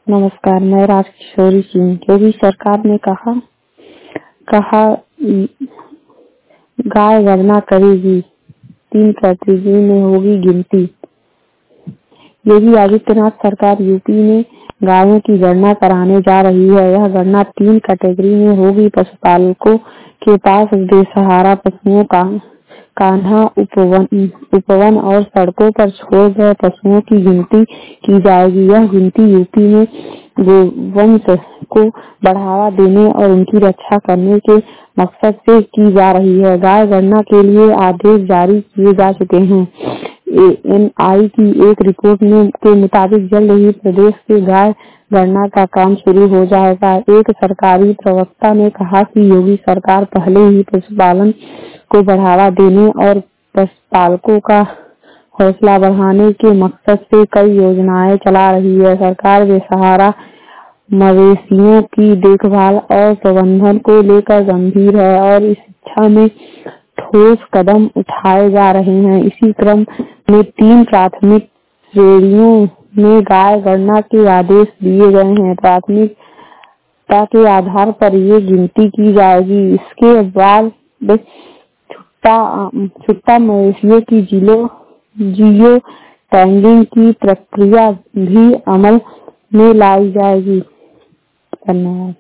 नमस्कार, मैं राजकिशोरी सिंह। योगी सरकार ने कहा गाय गणना करेगी, 3 कैटेगरी में होगी गिनती। योगी आदित्यनाथ सरकार यूपी में गायों की गणना कराने जा रही है। यह गणना 3 कैटेगरी में होगी। पशुपालकों के पास बेसहारा पशुओं का कान्हा, उपवन और सड़कों पर छोड़ गए पशुओं की गिनती की जाएगी। यह गिनती यूपी में गोवंश को बढ़ावा देने और उनकी रक्षा करने के मकसद से की जा रही है। गाय गणना के लिए आदेश जारी किए जा चुके हैं। एएनआई की एक रिपोर्ट के मुताबिक जल्द ही प्रदेश से गाय गणना का काम शुरू हो जाएगा। एक सरकारी प्रवक्ता ने कहा कि योगी सरकार पहले ही पशुपालन को बढ़ावा देने और पशुपालकों का हौसला बढ़ाने के मकसद से कई योजनाएं चला रही है। सरकार बेसहारा मवेशियों की देखभाल और प्रबंधन को लेकर गंभीर है और इस दिशा में ठोस कदम उठाए जा रहे हैं। इसी क्रम में 3 प्राथमिक श्रेणियों में गाय गणना के आदेश दिए गए हैं। प्राथमिकता के आधार पर ये गिनती की जाएगी। इसके बाद छुट्टा मवेशियों की जियो टैगिंग की प्रक्रिया भी अमल में लाई जाएगी। धन्यवाद।